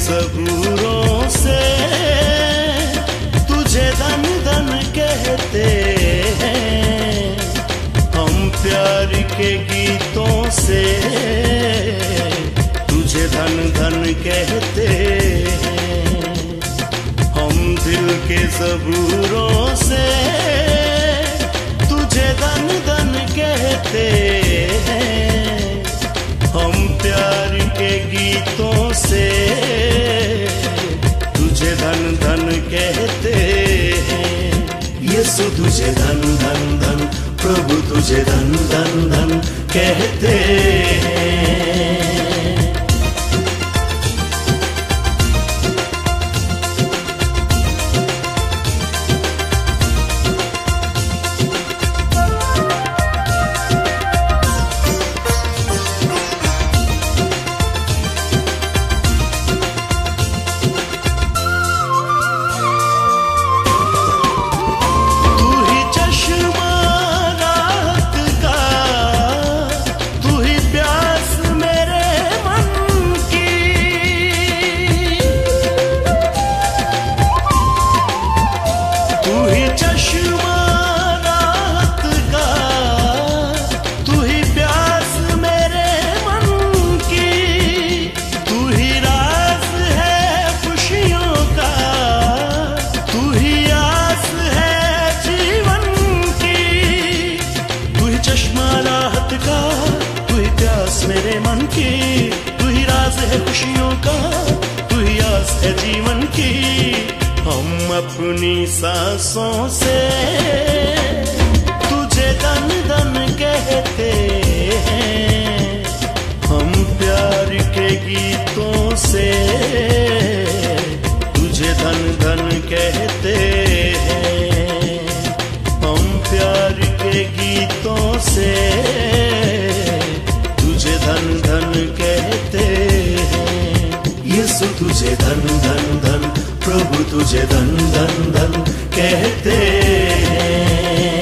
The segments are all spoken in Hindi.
ज़बूरों से तुझे धन धन कहते हैं। हम प्यार के गीतों से तुझे धन धन कहते हैं। हम दिल के ज़बूरों से तुझे धन धन कहते हैं। हम प्यार के गीतों से तुझे धन धन कहते हैं। यीशु तुझे धन धन धन, प्रभु तुझे धन धन धन कहते हैं। मेरे मन की तू ही राज है खुशियों का, तू ही आस है जीवन की। हम अपनी सांसों से तुझे धन धन कहते हैं। हम प्यार के गीतों से तुझे धन धन कहते हैं। हम प्यार के गीतों से तुझे धन धन कहते हैं। यीशु तुझे धन धन धन, प्रभु तुझे धन धन धन कहते हैं।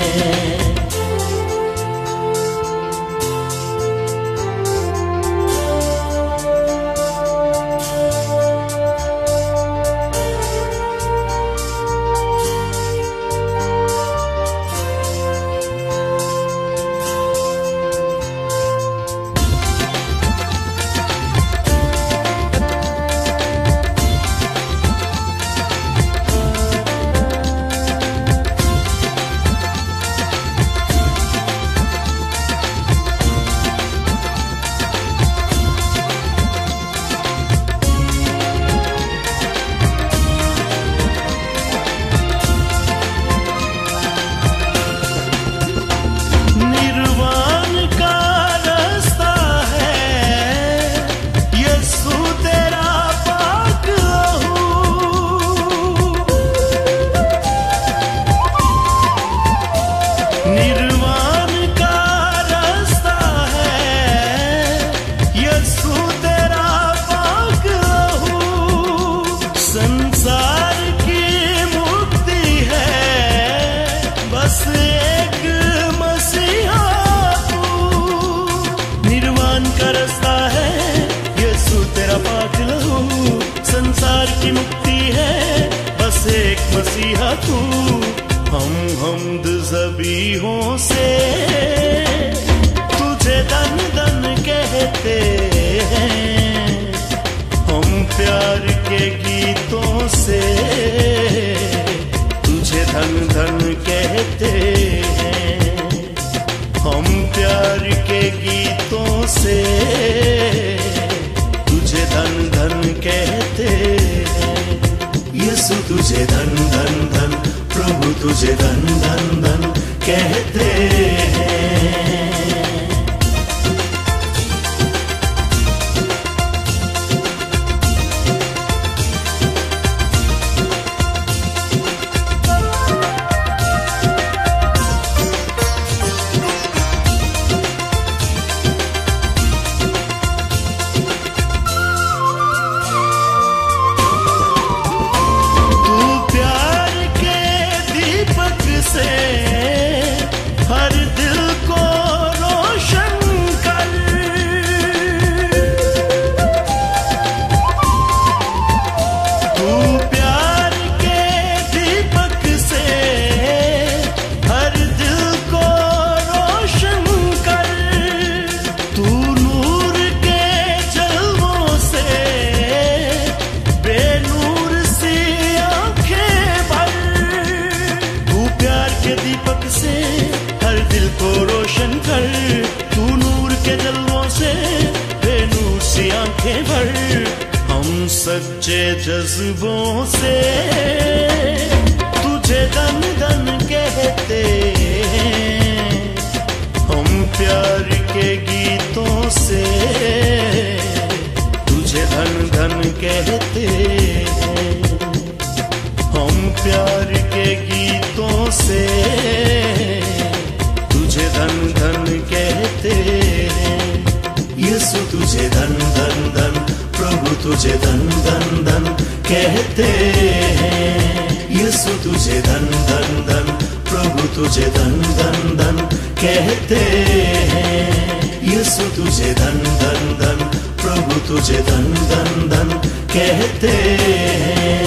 संसार की मुक्ति है बस एक मसीहा तू। हम हमद ज़बीहों से तुझे धन धन कहते हैं। हम प्यार के गीतों से तुझे धन धन कहते हैं। हम प्यार के गीतों से तुझे धन धन कहते हैं। यीशु तुझे धन धन धन, प्रभु तुझे धन धन धन कहते हैं। भर हम सच्चे जज्बों से तुझे धन धन कहते हैं। हम प्यार के गीतों से तुझे धन धन कहते हैं। हम प्यार के गीतों से तुझे धन धन कहते हैं। यीशु तुझे धन धन धन, प्रभु तुझे धन धन धन कहते हैं। यीशु तुझे धन धन धन, प्रभु तुझे धन धन धन कहते हैं। यीशु तुझे धन धन धन, प्रभु तुझे धन धन धन कहते हैं।